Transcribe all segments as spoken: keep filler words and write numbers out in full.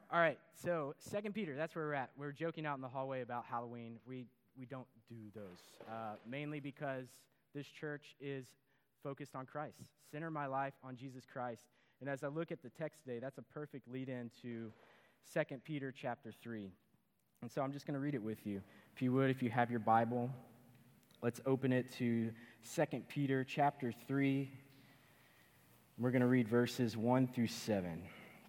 All right, so Second Peter, that's where we're at. We're joking out in the hallway about Halloween. We we don't do those, uh, mainly because this church is focused on Christ. Center my life on Jesus Christ. And as I look at the text today, that's a perfect lead-in to Second Peter chapter three. And so I'm just going to read it with you. If you would, if you have your Bible, let's open it to Second Peter chapter three. We're going to read verses one through seven.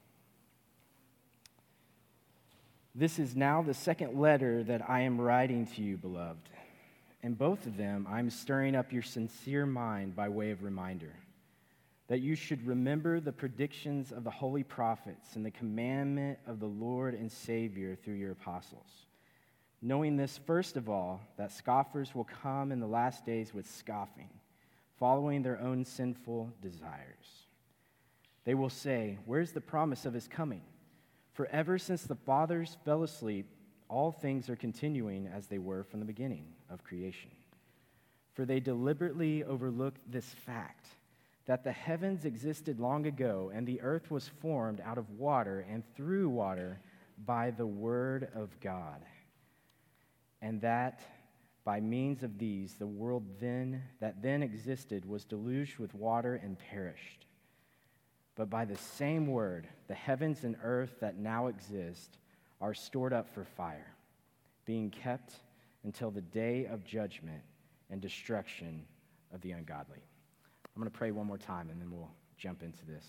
This is now the second letter that I am writing to you, beloved. In both of them, I'm stirring up your sincere mind by way of reminder, that you should remember the predictions of the holy prophets and the commandment of the Lord and Savior through your apostles. Knowing this, first of all, that scoffers will come in the last days with scoffing, following their own sinful desires. They will say, "Where's the promise of his coming? For ever since the fathers fell asleep, all things are continuing as they were from the beginning of creation. For they deliberately overlook this fact, that the heavens existed long ago, and the earth was formed out of water and through water by the word of God. And that by means of these, the world then that then existed was deluged with water and perished. But by the same word, the heavens and earth that now exist are stored up for fire, being kept until the day of judgment and destruction of the ungodly." I'm going to pray one more time, and then we'll jump into this.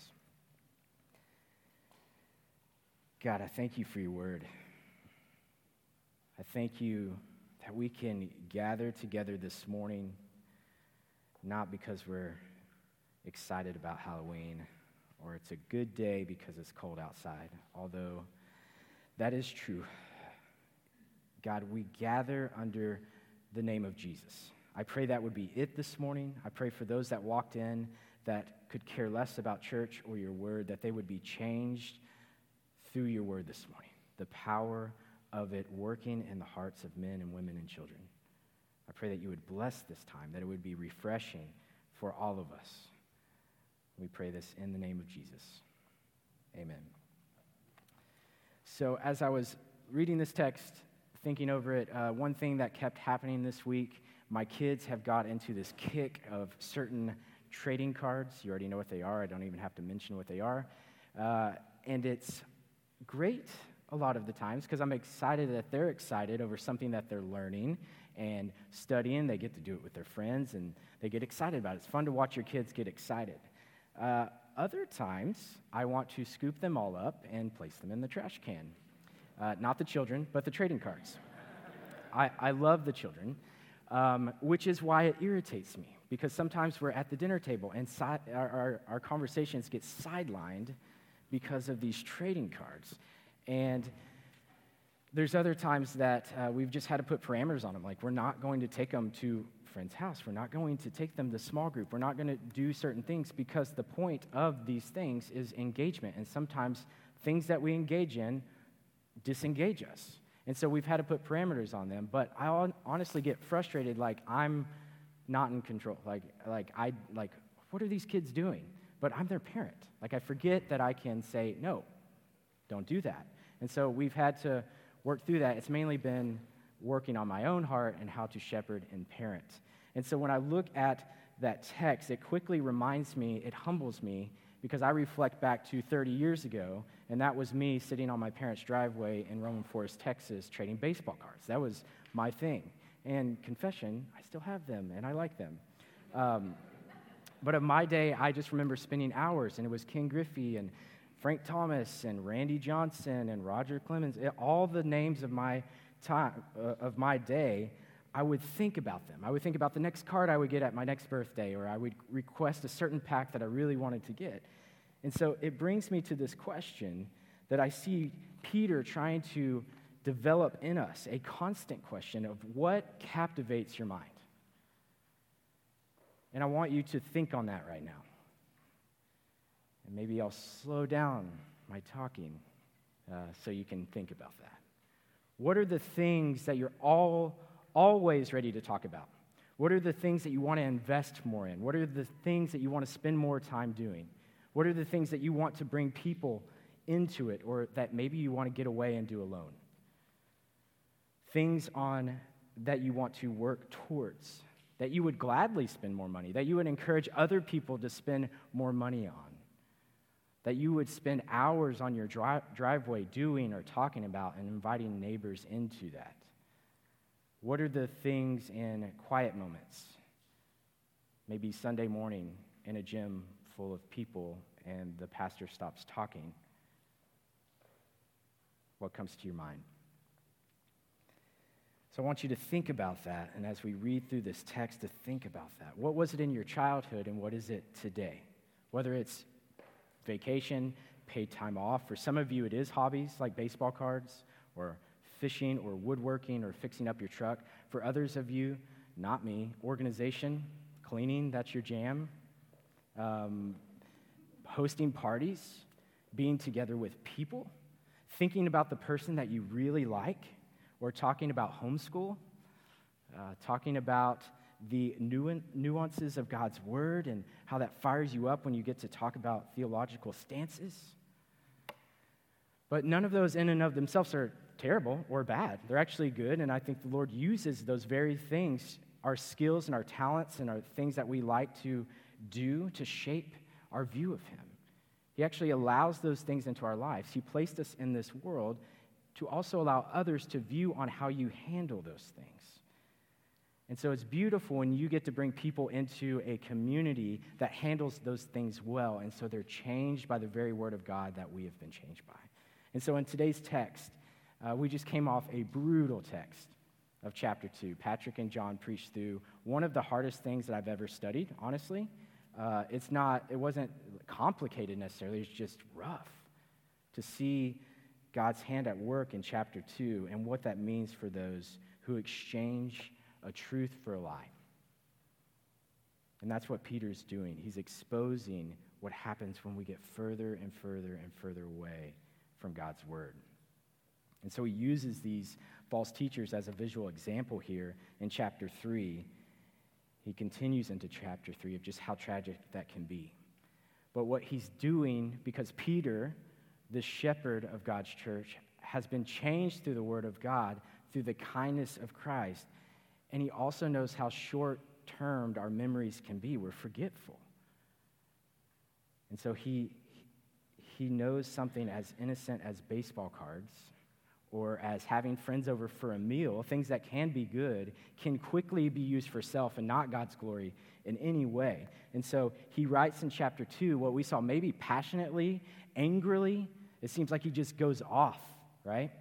God, I thank you for your word. I thank you that we can gather together this morning, not because we're excited about Halloween, or it's a good day because it's cold outside, although that is true. God, we gather under the name of Jesus. I pray that would be it this morning. I pray for those that walked in that could care less about church or your word, that they would be changed through your word this morning. The power of it working in the hearts of men and women and children. I pray that you would bless this time, that it would be refreshing for all of us. We pray this in the name of Jesus. Amen. So as I was reading this text, thinking over it, uh, one thing that kept happening this week, my kids have got into this kick of certain trading cards. You already know what they are. I don't even have to mention what they are. Uh, and it's great a lot of the times because I'm excited that they're excited over something that they're learning and studying. They get to do it with their friends, and they get excited about it. It's fun to watch your kids get excited. Uh, other times, I want to scoop them all up and place them in the trash can. Uh, not the children, but the trading cards. I, I love the children, um, which is why it irritates me, because sometimes we're at the dinner table and si- our, our, our conversations get sidelined because of these trading cards. And there's other times that uh, we've just had to put parameters on them, like we're not going to take them to friend's house. We're not going to take them to small group. We're not going to do certain things because the point of these things is engagement. And sometimes things that we engage in disengage us. And so we've had to put parameters on them. But I honestly get frustrated, like I'm not in control. Like, like I, like, what are these kids doing? But I'm their parent. Like I forget that I can say, no, don't do that. And so we've had to work through that. It's mainly been working on my own heart and how to shepherd and parent. And so when I look at that text, it quickly reminds me, it humbles me, because I reflect back to thirty years ago, and that was me sitting on my parents' driveway in Roman Forest, Texas, trading baseball cards. That was my thing. And confession, I still have them, and I like them. Um, but of my day, I just remember spending hours, and it was Ken Griffey and Frank Thomas and Randy Johnson and Roger Clemens, all the names of my time uh, of my day. I would think about them. I would think about the next card I would get at my next birthday, or I would request a certain pack that I really wanted to get. And so it brings me to this question that I see Peter trying to develop in us, a constant question of what captivates your mind. And I want you to think on that right now. And maybe I'll slow down my talking uh, so you can think about that. What are the things that you're all always ready to talk about? What are the things that you want to invest more in? What are the things that you want to spend more time doing? What are the things that you want to bring people into it or that maybe you want to get away and do alone. Things on that you want to work towards, that you would gladly spend more money, that you would encourage other people to spend more money on, that you would spend hours on your dri- driveway doing or talking about and inviting neighbors into that. What are the things in quiet moments? Maybe Sunday morning in a gym full of people and the pastor stops talking. What comes to your mind? So I want you to think about that, and as we read through this text, to think about that. What was it in your childhood, and what is it today? Whether it's vacation, paid time off. For some of you, it is hobbies like baseball cards, or fishing, or woodworking, or fixing up your truck. For others of you, not me, organization, cleaning, that's your jam. Um, hosting parties, being together with people, thinking about the person that you really like, or talking about homeschool, uh, talking about the nu- nuances of God's word and how that fires you up when you get to talk about theological stances. But none of those in and of themselves are terrible or bad. They're actually good, and I think the Lord uses those very things, our skills and our talents and our things that we like to do, to shape our view of Him. He actually allows those things into our lives. He placed us in this world to also allow others to view on how you handle those things. And so it's beautiful when you get to bring people into a community that handles those things well, and so they're changed by the very word of God that we have been changed by. And so in today's text, uh, we just came off a brutal text of chapter two. Patrick and John preached through one of the hardest things that I've ever studied, honestly. Uh, it's not, it wasn't complicated necessarily, it's just rough to see God's hand at work in chapter two and what that means for those who exchange a truth for a lie. And that's what Peter's doing. He's exposing what happens when we get further and further and further away from God's word. And so he uses these false teachers as a visual example here in chapter three. He continues into chapter three of just how tragic that can be. But what he's doing, because Peter, the shepherd of God's church, has been changed through the word of God, through the kindness of Christ. And he also knows how short-termed our memories can be. We're forgetful. And so he, he knows something as innocent as baseball cards or as having friends over for a meal, things that can be good, can quickly be used for self and not God's glory in any way. And so he writes in chapter two what we saw maybe passionately, angrily. It seems like he just goes off, right?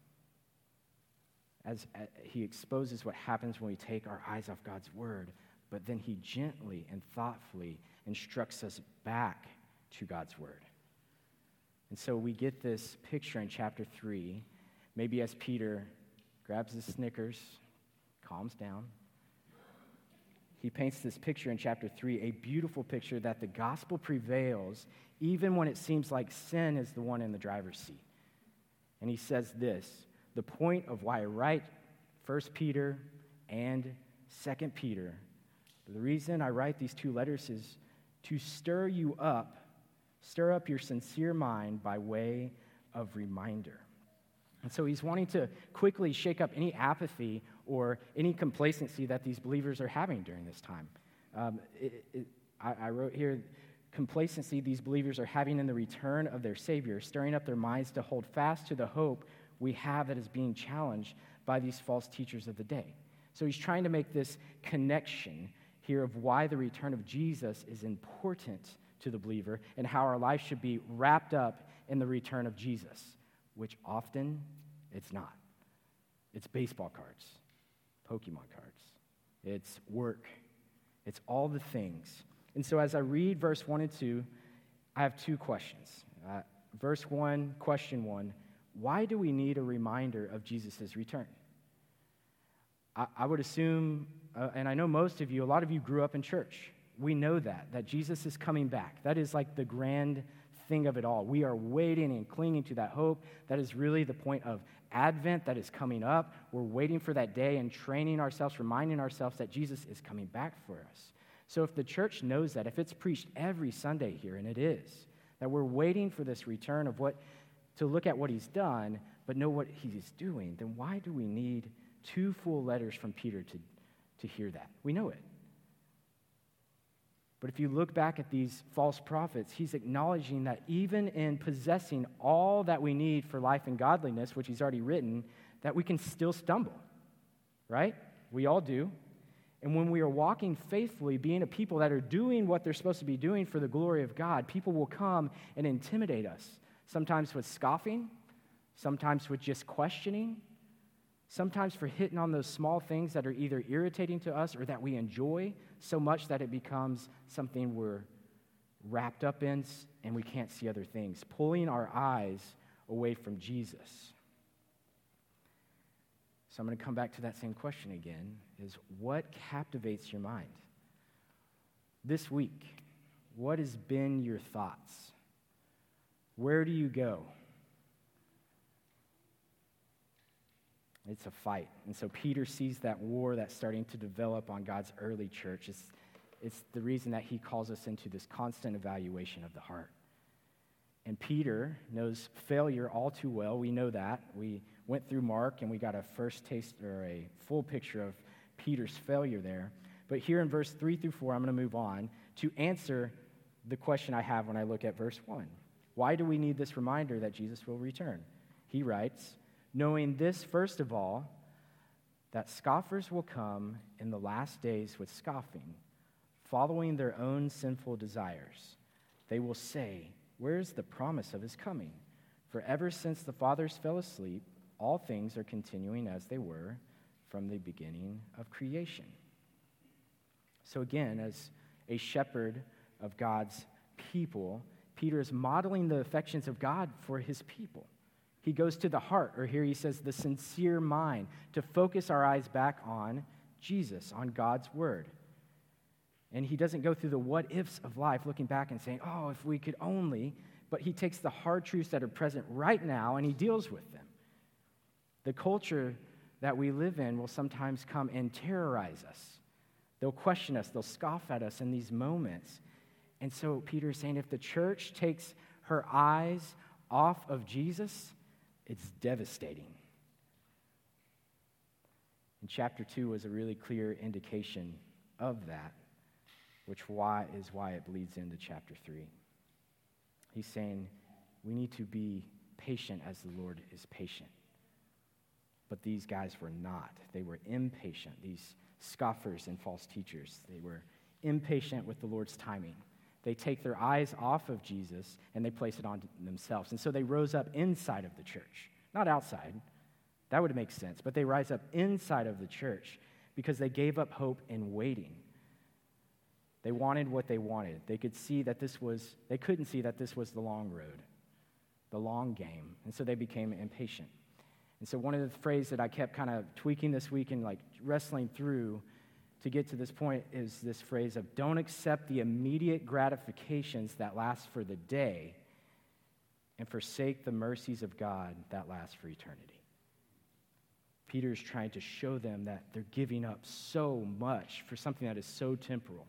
As, as he exposes what happens when we take our eyes off God's word, but then he gently and thoughtfully instructs us back to God's word. And so we get this picture in chapter three, maybe as Peter grabs his Snickers, calms down. He paints this picture in chapter three, a beautiful picture that the gospel prevails even when it seems like sin is the one in the driver's seat. And he says this, the point of why I write First Peter and Second Peter, the reason I write these two letters is to stir you up, stir up your sincere mind by way of reminder. And so he's wanting to quickly shake up any apathy or any complacency that these believers are having during this time. Um, it, it, I, I wrote here, complacency these believers are having in the return of their Savior, stirring up their minds to hold fast to the hope we have that is being challenged by these false teachers of the day. So he's trying to make this connection here of why the return of Jesus is important to the believer and how our life should be wrapped up in the return of Jesus, which often it's not. It's baseball cards, Pokemon cards. It's work. It's all the things. And so as I read verse one and two, I have two questions. Uh, verse one, question one, why do we need a reminder of Jesus' return? I, I would assume, uh, and I know most of you, a lot of you grew up in church. We know that, that Jesus is coming back. That is like the grand thing of it all. We are waiting and clinging to that hope. That is really the point of Advent that is coming up. We're waiting for that day and training ourselves, reminding ourselves that Jesus is coming back for us. So if the church knows that, if it's preached every Sunday here, and it is, that we're waiting for this return of what to look at what he's done, but know what he's doing, then why do we need two full letters from Peter to, to hear that? We know it. But if you look back at these false prophets, he's acknowledging that even in possessing all that we need for life and godliness, which he's already written, that we can still stumble, right? We all do. And when we are walking faithfully, being a people that are doing what they're supposed to be doing for the glory of God, people will come and intimidate us, sometimes with scoffing, sometimes with just questioning, sometimes for hitting on those small things that are either irritating to us or that we enjoy so much that it becomes something we're wrapped up in and we can't see other things, pulling our eyes away from Jesus. So I'm going to come back to that same question again, is what captivates your mind? This week, what has been your thoughts? Where do you go? It's a fight. And so Peter sees that war that's starting to develop on God's early church. It's, it's the reason that he calls us into this constant evaluation of the heart. And Peter knows failure all too well. We know that. We went through Mark, and we got a first taste or a full picture of Peter's failure there. But here in verse three through four, I'm going to move on to answer the question I have when I look at verse one. Why do we need this reminder that Jesus will return? He writes, knowing this, first of all, that scoffers will come in the last days with scoffing, following their own sinful desires. They will say, where is the promise of his coming? For ever since the fathers fell asleep, all things are continuing as they were from the beginning of creation. So again, as a shepherd of God's people, Peter is modeling the affections of God for his people. He goes to the heart, or here he says the sincere mind, to focus our eyes back on Jesus, on God's word. And he doesn't go through the what-ifs of life, looking back and saying, oh, if we could only, but he takes the hard truths that are present right now and he deals with them. The culture that we live in will sometimes come and terrorize us. They'll question us, they'll scoff at us in these moments. And so Peter is saying if the church takes her eyes off of Jesus, it's devastating. And chapter two was a really clear indication of that, which why is why it bleeds into chapter three. He's saying we need to be patient as the Lord is patient. But these guys were not. They were impatient, these scoffers and false teachers. They were impatient with the Lord's timing. They take their eyes off of Jesus and they place it on themselves. And so they rose up inside of the church, not outside. That would make sense. But they rise up inside of the church because they gave up hope in waiting. They wanted what they wanted. They could see that this was, they couldn't see that this was the long road, the long game. And so they became impatient. And so one of the phrases that I kept kind of tweaking this week and like wrestling through to get to this point is this phrase of don't accept the immediate gratifications that last for the day and forsake the mercies of God that last for eternity. Peter's trying to show them that they're giving up so much for something that is so temporal.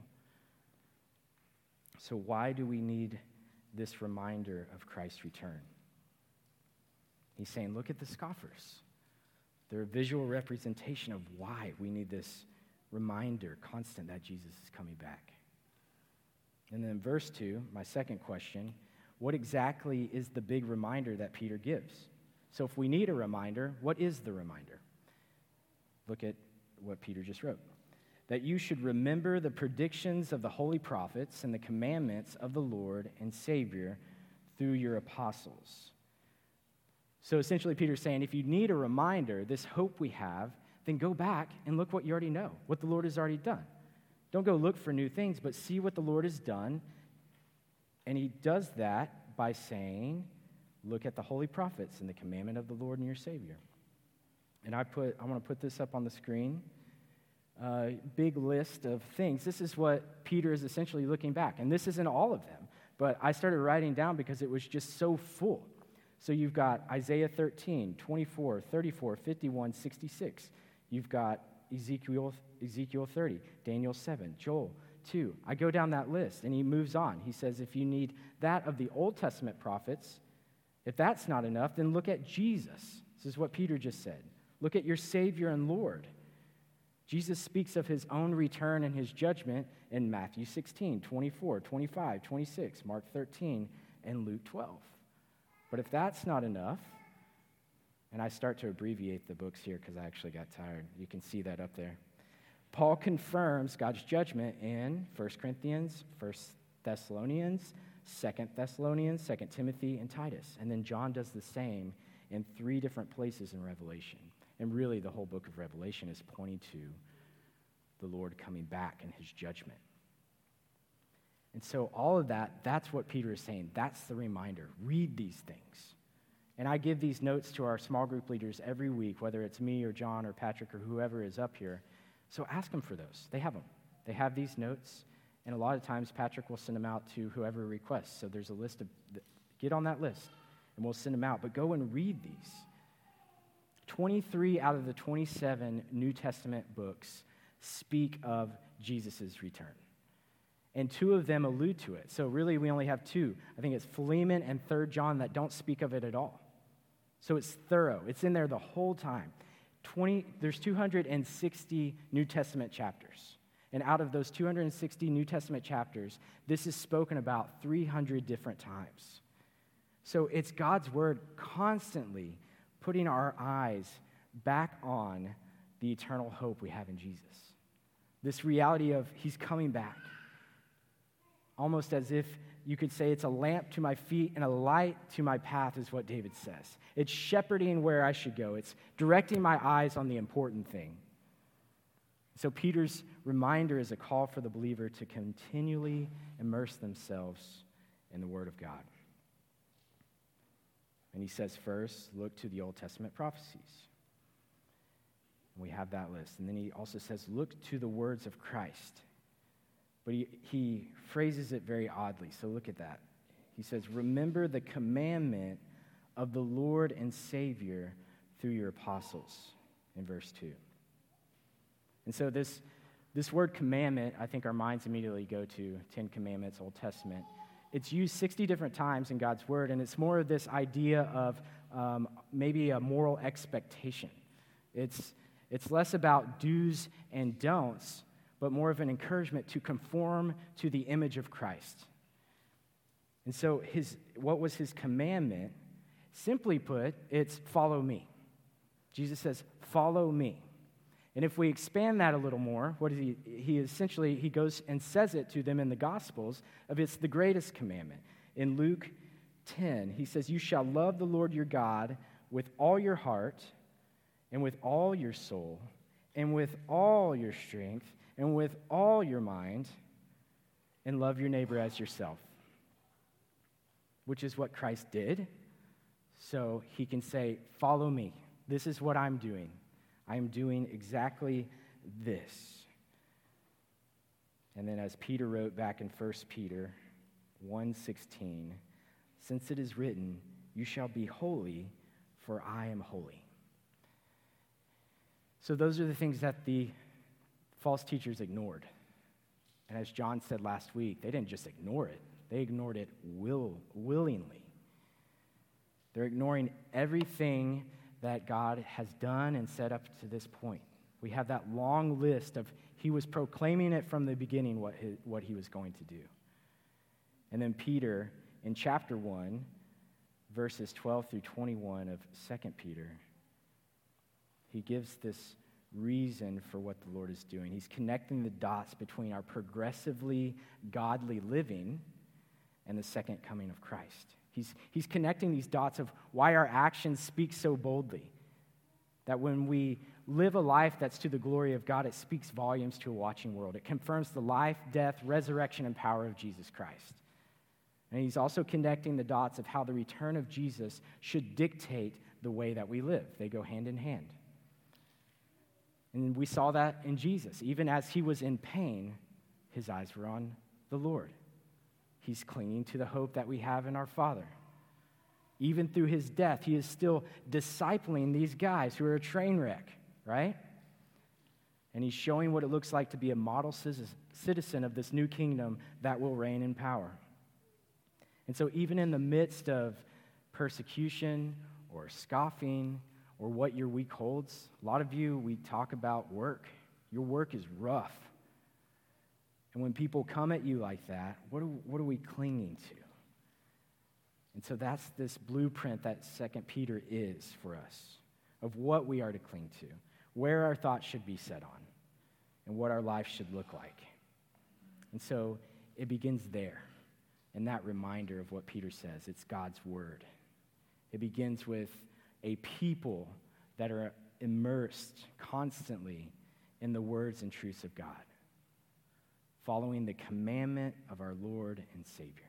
So why do we need this reminder of Christ's return? He's saying, look at the scoffers. They're a visual representation of why we need this reminder, constant, that Jesus is coming back. And then verse two, my second question, what exactly is the big reminder that Peter gives? So if we need a reminder, what is the reminder? Look at what Peter just wrote. That you should remember the predictions of the holy prophets and the commandments of the Lord and Savior through your apostles. So essentially, Peter's saying, if you need a reminder, this hope we have, then go back and look what you already know, what the Lord has already done. Don't go look for new things, but see what the Lord has done. And he does that by saying, look at the holy prophets and the commandment of the Lord and your Savior. And I put, I want to put this up on the screen. Uh, big list of things. This is what Peter is essentially looking back. And this isn't all of them, but I started writing down because it was just so full. So you've got Isaiah thirteen, twenty-four, thirty-four, fifty-one, sixty-six. You've got Ezekiel, Ezekiel thirty, Daniel seven, Joel two. I go down that list, and he moves on. He says if you need that of the Old Testament prophets, If that's not enough, then look at Jesus. This is what Peter just said. Look at your Savior and Lord. Jesus speaks of his own return and his judgment in Matthew sixteen, twenty-four, twenty-five, twenty-six, Mark thirteen, and Luke twelve. But if that's not enough, and I start to abbreviate the books here because I actually got tired. You can see that up there. Paul confirms God's judgment in First Corinthians, First Thessalonians, Second Thessalonians, Second Timothy, and Titus. And then John does the same in three different places in Revelation. And really, the whole book of Revelation is pointing to the Lord coming back and his judgment. And so all of that, that's what Peter is saying. That's the reminder. Read these things. And I give these notes to our small group leaders every week, whether it's me or John or Patrick or whoever is up here. So ask them for those. They have them. They have these notes. And a lot of times, Patrick will send them out to whoever requests. So there's a list of, get on that list, and we'll send them out. But go and read these. twenty-three out of the twenty-seven New Testament books speak of Jesus' return. And two of them allude to it. So really, we only have two. I think it's Philemon and Third John that don't speak of it at all. So it's thorough. It's in there the whole time. twenty, there's two hundred sixty New Testament chapters. And out of those two hundred sixty New Testament chapters, this is spoken about three hundred different times. So it's God's word constantly putting our eyes back on the eternal hope we have in Jesus. This reality of he's coming back. Almost as if you could say it's a lamp to my feet and a light to my path is what David says. It's shepherding where I should go. It's directing my eyes on the important thing. So Peter's reminder is a call for the believer to continually immerse themselves in the Word of God. And he says first, look to the Old Testament prophecies. And we have that list. And then he also says, look to the words of Christ. But he, he phrases it very oddly, so look at that. He says, remember the commandment of the Lord and Savior through your apostles, in verse two. And so this, this word commandment, I think our minds immediately go to Ten Commandments, Old Testament. It's used sixty different times in God's word, and it's more of this idea of um, maybe a moral expectation. It's, it's less about do's and don'ts, but more of an encouragement to conform to the image of Christ. And so his, what was his commandment? Simply put, it's follow me. Jesus says, follow me. And if we expand that a little more, what is he? He essentially, he goes and says it to them in the Gospels of it's the greatest commandment. In Luke ten, he says, you shall love the Lord your God with all your heart and with all your soul and with all your strength and with all your mind, and love your neighbor as yourself, which is what Christ did. So he can say, follow me. This is what I'm doing. I am doing exactly this. And then as Peter wrote back in First Peter one sixteen, since it is written, you shall be holy, for I am holy. So those are the things that the false teachers ignored. And as John said last week, they didn't just ignore it. They ignored it will, willingly. They're ignoring everything that God has done and set up to this point. We have that long list of he was proclaiming it from the beginning what, his, what he was going to do. And then Peter, in chapter one, verses twelve through twenty-one of Second Peter, he gives this reason for what the Lord is doing. He's connecting the dots between our progressively godly living and the second coming of Christ. He's, he's connecting these dots of why our actions speak so boldly. That when we live a life that's to the glory of God, it speaks volumes to a watching world. It confirms the life, death, resurrection, and power of Jesus Christ. And he's also connecting the dots of how the return of Jesus should dictate the way that we live. They go hand in hand. And we saw that in Jesus. Even as he was in pain, his eyes were on the Lord. He's clinging to the hope that we have in our Father. Even through his death, he is still discipling these guys who are a train wreck, right? And he's showing what it looks like to be a model citizen of this new kingdom that will reign in power. And so even in the midst of persecution or scoffing or what your week holds. A lot of you, we talk about work. Your work is rough. And when people come at you like that, what are, what are we clinging to? And so that's this blueprint that Second Peter is for us of what we are to cling to, where our thoughts should be set on, and what our life should look like. And so it begins there, in that reminder of what Peter says. It's God's word. It begins with a people that are immersed constantly in the words and truths of God, following the commandment of our Lord and Savior.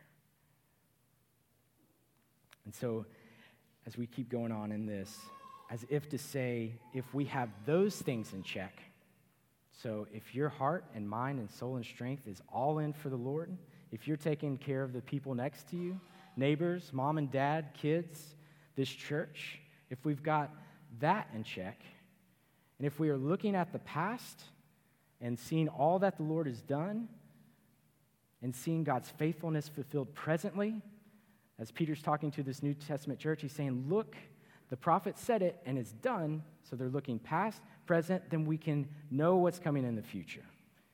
And so, as we keep going on in this, as if to say, if we have those things in check, so if your heart and mind and soul and strength is all in for the Lord, if you're taking care of the people next to you, neighbors, mom and dad, kids, this church, if we've got that in check, and if we are looking at the past and seeing all that the Lord has done and seeing God's faithfulness fulfilled presently, as Peter's talking to this New Testament church, he's saying, look, the prophet said it and it's done, so they're looking past, present, then we can know what's coming in the future.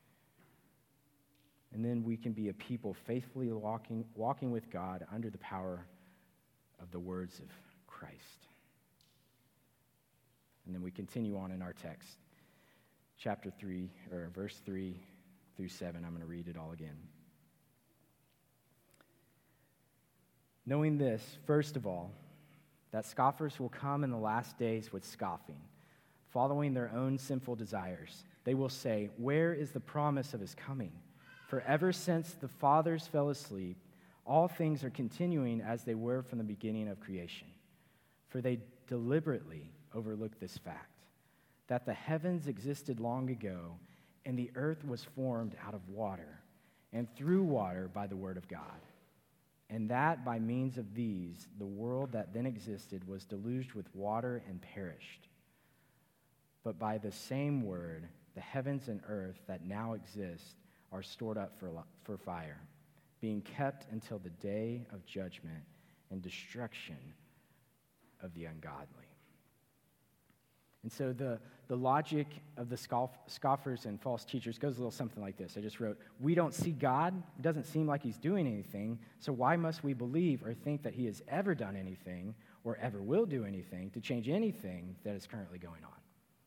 And then we can be a people faithfully walking, walking with God under the power of the words of Christ. And then we continue on in our text, chapter three, or verse three through seven. I'm going to read it all again. Knowing this, first of all, that scoffers will come in the last days with scoffing, following their own sinful desires. They will say, where is the promise of his coming? For ever since the fathers fell asleep, all things are continuing as they were from the beginning of creation. For they deliberately overlooked this fact, that the heavens existed long ago, and the earth was formed out of water, and through water by the word of God. And that by means of these, the world that then existed was deluged with water and perished. But by the same word, the heavens and earth that now exist are stored up for, for fire, being kept until the day of judgment and destruction of the ungodly. And so the, the logic of the scoff, scoffers and false teachers goes a little something like this. I just wrote, we don't see God. It doesn't seem like he's doing anything. So why must we believe or think that he has ever done anything or ever will do anything to change anything that is currently going on?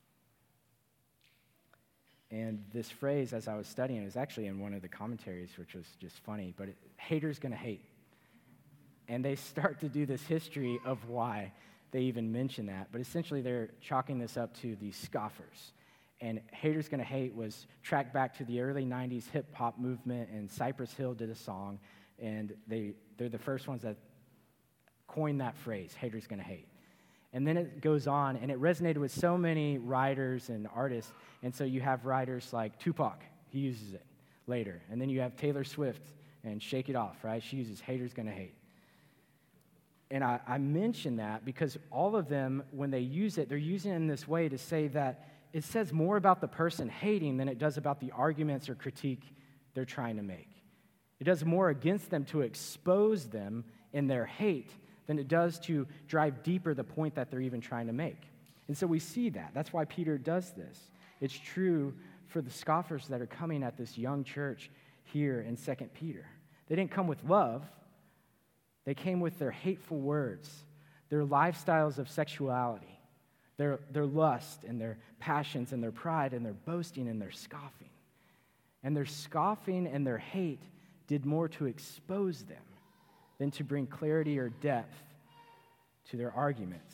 And this phrase, as I was studying, is actually in one of the commentaries, which was just funny, but it, haters gonna hate. And they start to do this history of why they even mention that. But essentially, they're chalking this up to the scoffers. And Haters Gonna Hate was tracked back to the early nineties hip-hop movement, and Cypress Hill did a song, and they, they're the first ones that coined that phrase, Haters Gonna Hate. And then it goes on, and it resonated with so many writers and artists, and so you have writers like Tupac, he uses it later. And then you have Taylor Swift and Shake It Off, right? She uses Haters Gonna Hate. And I, I mention that because all of them, when they use it, they're using it in this way to say that it says more about the person hating than it does about the arguments or critique they're trying to make. It does more against them to expose them in their hate than it does to drive deeper the point that they're even trying to make. And so we see that. That's why Peter does this. It's true for the scoffers that are coming at this young church here in Second Peter. They didn't come with love. They came with their hateful words, their lifestyles of sexuality, their, their lust and their passions and their pride and their boasting and their scoffing. And their scoffing and their hate did more to expose them than to bring clarity or depth to their arguments.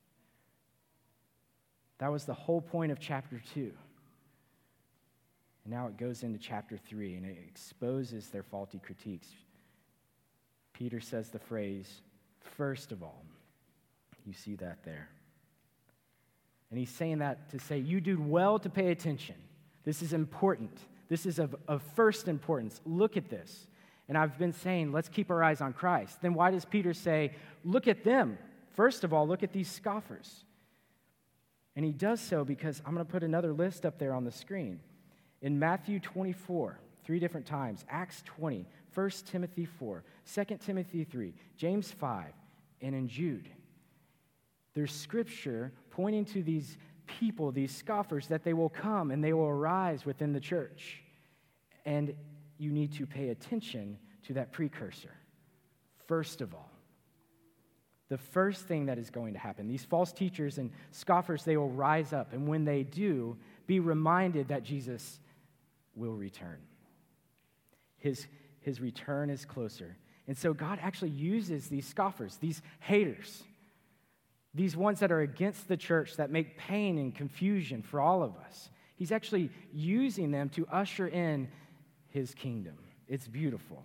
That was the whole point of chapter two. And now it goes into chapter three, and it exposes their faulty critiques. Peter says the phrase, first of all. You see that there. And he's saying that to say, you do well to pay attention. This is important. This is of, of first importance. Look at this. And I've been saying, let's keep our eyes on Christ. Then why does Peter say, look at them? First of all, look at these scoffers. And he does so because I'm going to put another list up there on the screen. In Matthew twenty-four, three different times, Acts twenty, First Timothy four, Second Timothy three, James five, and in Jude. There's scripture pointing to these people, these scoffers, that they will come and they will arise within the church. And you need to pay attention to that precursor. First of all, the first thing that is going to happen, these false teachers and scoffers, they will rise up. And when they do, be reminded that Jesus will return. His, his return is closer. And so God actually uses these scoffers, these haters, these ones that are against the church, that make pain and confusion for all of us. He's actually using them to usher in his kingdom. It's beautiful.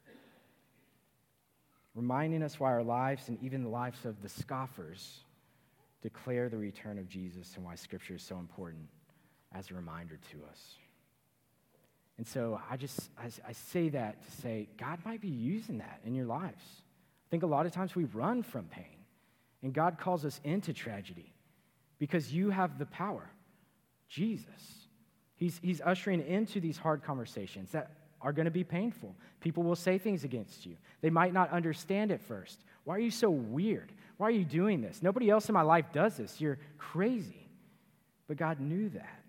Reminding us why our lives and even the lives of the scoffers declare the return of Jesus and why Scripture is so important as a reminder to us. And so I just, I, I say that to say, God might be using that in your lives. I think a lot of times we run from pain, and God calls us into tragedy because you have the power, Jesus. He's, he's ushering into these hard conversations that are going to be painful. People will say things against you. They might not understand at first. Why are you so weird? Why are you doing this? Nobody else in my life does this. You're crazy. But God knew that.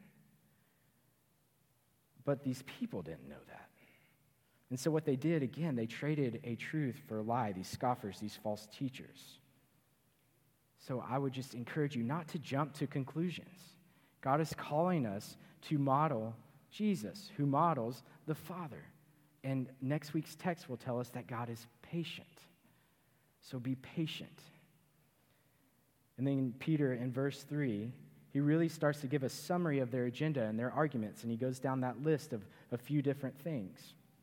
But these people didn't know that. And so what they did, again, they traded a truth for a lie, these scoffers, these false teachers. So I would just encourage you not to jump to conclusions. God is calling us to model Jesus, who models the Father. And next week's text will tell us that God is patient. So be patient. And then Peter, in verse three, he really starts to give a summary of their agenda and their arguments, and he goes down that list of a few different things.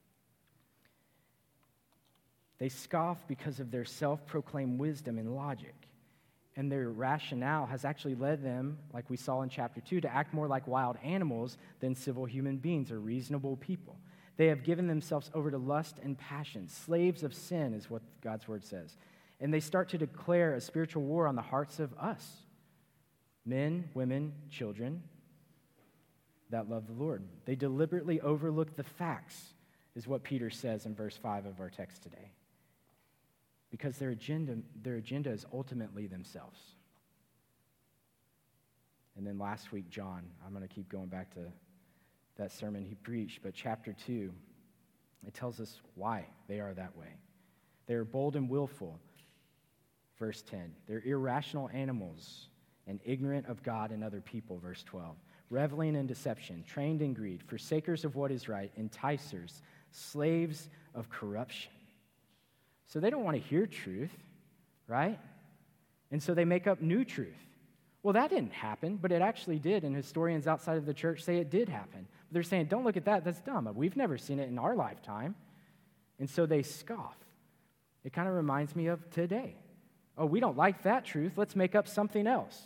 They scoff because of their self-proclaimed wisdom and logic. And their rationale has actually led them, like we saw in chapter two, to act more like wild animals than civil human beings or reasonable people. They have given themselves over to lust and passion. Slaves of sin is what God's word says. And they start to declare a spiritual war on the hearts of us, men, women, children that love the Lord. They deliberately overlook the facts, is what Peter says in verse five of our text today. Because their agenda, their agenda is ultimately themselves. And then last week, John, I'm going to keep going back to that sermon he preached, but chapter two, it tells us why they are that way. They are bold and willful, verse ten. They're irrational animals and ignorant of God and other people, verse twelve. Reveling in deception, trained in greed, forsakers of what is right, enticers, slaves of corruption. So they don't want to hear truth, right? And so they make up new truth. Well, that didn't happen, but it actually did, and historians outside of the church say it did happen. But they're saying, don't look at that, that's dumb. We've never seen it in our lifetime. And so they scoff. It kind of reminds me of today. Oh, we don't like that truth, let's make up something else.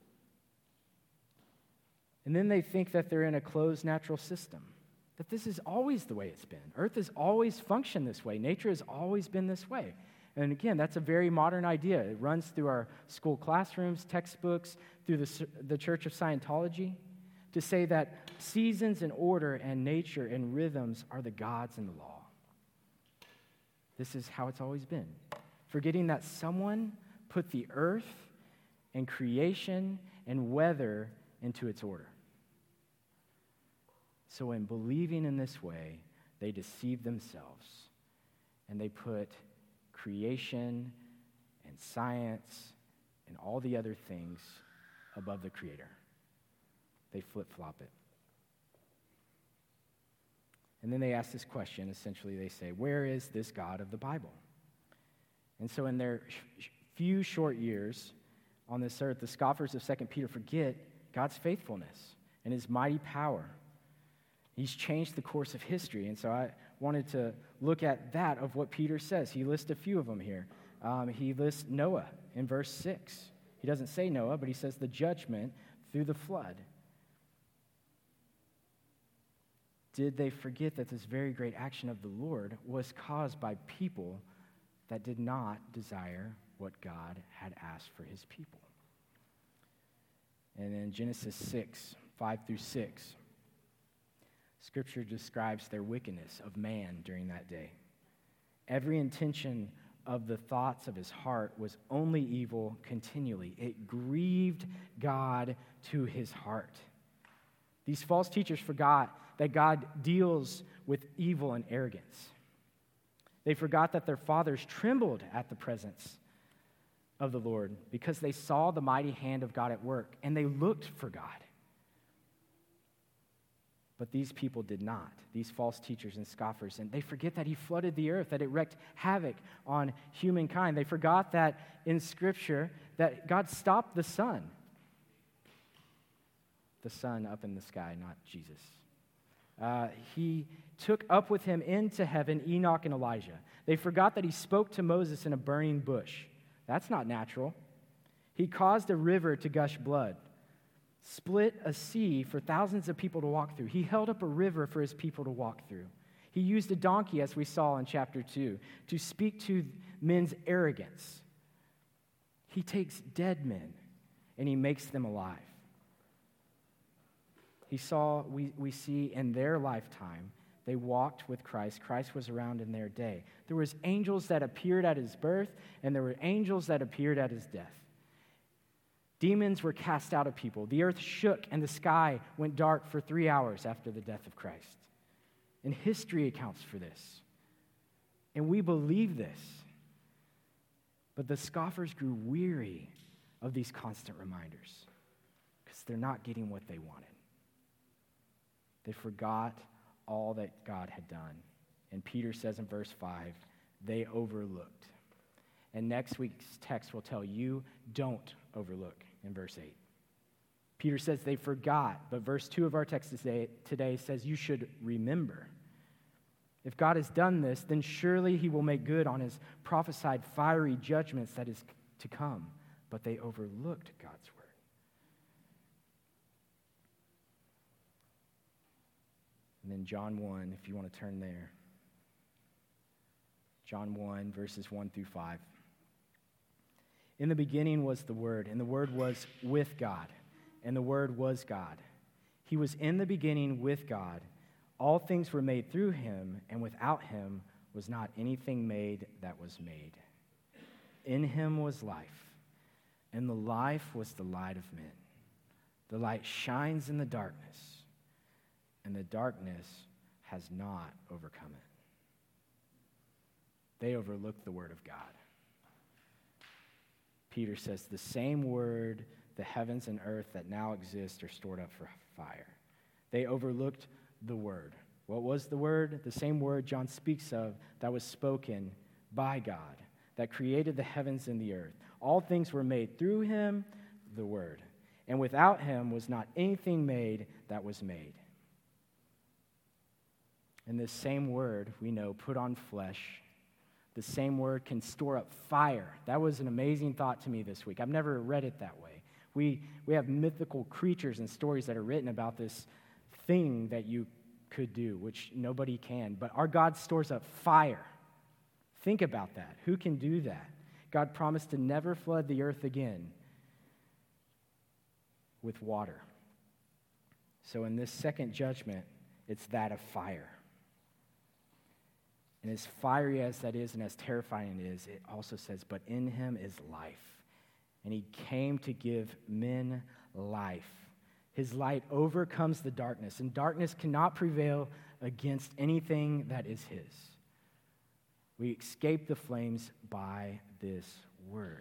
And then they think that they're in a closed natural system, that this is always the way it's been. Earth has always functioned this way. Nature has always been this way. And again, that's a very modern idea. It runs through our school classrooms, textbooks, through the, the Church of Scientology, to say that seasons and order and nature and rhythms are the gods and the law. This is how it's always been. Forgetting that someone put the earth and creation and weather into its order. So in believing in this way, they deceive themselves, and they put creation and science and all the other things above the Creator. They flip-flop it. And then they ask this question. Essentially, they say, where is this God of the Bible? And so in their few short years on this earth, the scoffers of Second Peter forget God's faithfulness and his mighty power. He's changed the course of history. And so I wanted to look at that of what Peter says. He lists a few of them here. Um, he lists Noah in verse six. He doesn't say Noah, but he says the judgment through the flood. Did they forget that this very great action of the Lord was caused by people that did not desire what God had asked for his people? And in Genesis six, five through six, Scripture describes their wickedness of man during that day. Every intention of the thoughts of his heart was only evil continually. It grieved God to his heart. These false teachers forgot that God deals with evil and arrogance. They forgot that their fathers trembled at the presence of the Lord because they saw the mighty hand of God at work, and they looked for God. But these people did not, these false teachers and scoffers, and they forget that he flooded the earth, that it wreaked havoc on humankind. They forgot that in Scripture that God stopped the sun. The sun up in the sky, not Jesus. Uh, he took up with him into heaven Enoch and Elijah. They forgot that he spoke to Moses in a burning bush. That's not natural. He caused a river to gush blood, split a sea for thousands of people to walk through. He held up a river for his people to walk through. He used a donkey, as we saw in chapter two, to speak to men's arrogance. He takes dead men and he makes them alive. He saw, we, we see in their lifetime, they walked with Christ. Christ was around in their day. There was angels that appeared at his birth, and there were angels that appeared at his death. Demons were cast out of people. The earth shook, and the sky went dark for three hours after the death of Christ. And history accounts for this. And we believe this. But the scoffers grew weary of these constant reminders because they're not getting what they wanted. They forgot all that God had done. And Peter says in verse five, they overlooked. And next week's text will tell you, don't overlook in verse eight. Peter says they forgot, but verse two of our text today, today says you should remember. If God has done this, then surely he will make good on his prophesied fiery judgments that is to come. But they overlooked God's word. And then John one, if you want to turn there. John one, verses one through five. In the beginning was the Word, and the Word was with God, and the Word was God. He was in the beginning with God. All things were made through him, and without him was not anything made that was made. In him was life, and the life was the light of men. The light shines in the darkness, and the darkness has not overcome it. They overlooked the word of God. Peter says, the same word, the heavens and earth that now exist are stored up for fire. They overlooked the word. What was the word? The same word John speaks of that was spoken by God, that created the heavens and the earth. All things were made through him, the word. And without him was not anything made that was made. And this same word, we know, put on flesh. The same word can store up fire. That was an amazing thought to me this week. I've never read it that way. We, we have mythical creatures and stories that are written about this thing that you could do, which nobody can. But our God stores up fire. Think about that. Who can do that? God promised to never flood the earth again with water. So in this second judgment, it's that of fire. And as fiery as that is and as terrifying it is, it also says, but in him is life. And he came to give men life. His light overcomes the darkness, and darkness cannot prevail against anything that is his. We escape the flames by this word.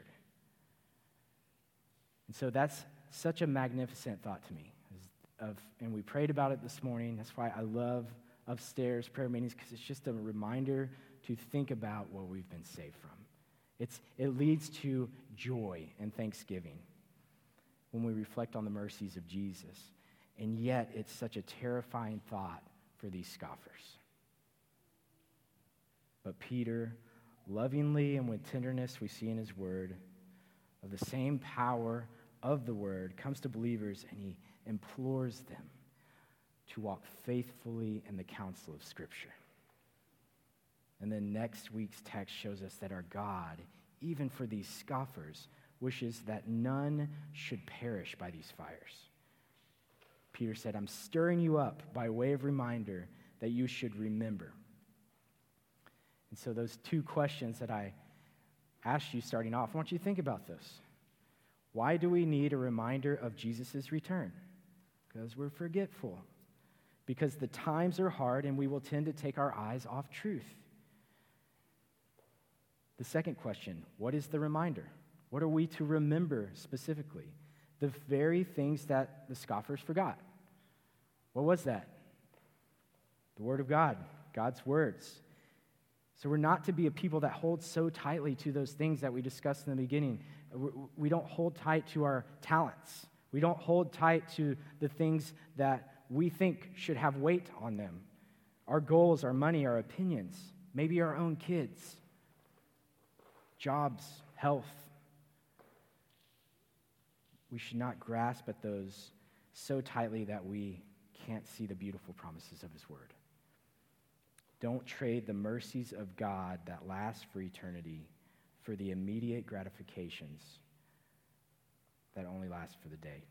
And so that's such a magnificent thought to me. Of, and we prayed about it this morning. That's why I love upstairs prayer meetings, because it's just a reminder to think about what we've been saved from. It's, it leads to joy and thanksgiving when we reflect on the mercies of Jesus. And yet, it's such a terrifying thought for these scoffers. But Peter, lovingly and with tenderness we see in his word, of the same power of the word, comes to believers and he implores them to walk faithfully in the counsel of Scripture. And then next week's text shows us that our God, even for these scoffers, wishes that none should perish by these fires. Peter said, I'm stirring you up by way of reminder that you should remember. And so those two questions that I ask you starting off, I want you to think about this. Why do we need a reminder of Jesus' return? Because we're forgetful. Because the times are hard and we will tend to take our eyes off truth. The second question, what is the reminder? What are we to remember specifically? The very things that the scoffers forgot. What was that? The Word of God, God's words. So we're not to be a people that hold so tightly to those things that we discussed in the beginning. We don't hold tight to our talents. We don't hold tight to the things that we think should have weight on them. Our goals, our money, our opinions, maybe our own kids, jobs, health. We should not grasp at those so tightly that we can't see the beautiful promises of His Word. Don't trade the mercies of God that last for eternity for the immediate gratifications that only last for the day.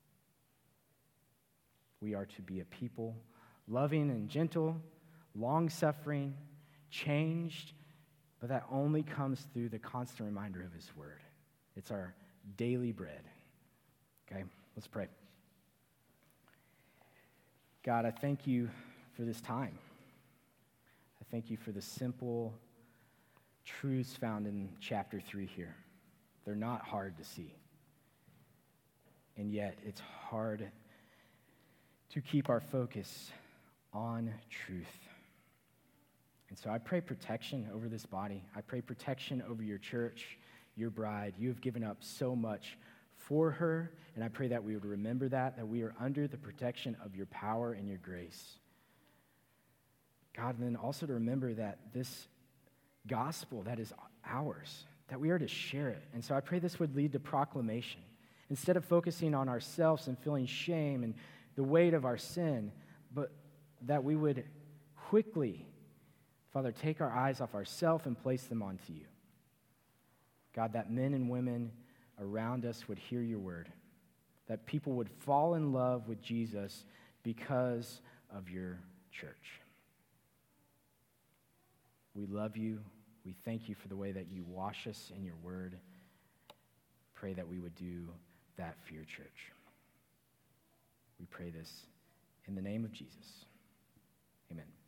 We are to be a people loving and gentle, long-suffering, changed, but that only comes through the constant reminder of His Word. It's our daily bread. Okay, let's pray. God, I thank you for this time. I thank you for the simple truths found in chapter three here. They're not hard to see. And yet, it's hard to keep our focus on truth. And so I pray protection over this body. I pray protection over your church, your bride. You have given up so much for her, and I pray that we would remember that, that we are under the protection of your power and your grace. God, and then also to remember that this gospel that is ours, that we are to share it. And so I pray this would lead to proclamation. Instead of focusing on ourselves and feeling shame and the weight of our sin, but that we would quickly, Father, take our eyes off ourselves and place them onto you. God, that men and women around us would hear your word, that people would fall in love with Jesus because of your church. We love you. We thank you for the way that you wash us in your word. Pray that we would do that for your church. We pray this in the name of Jesus. Amen.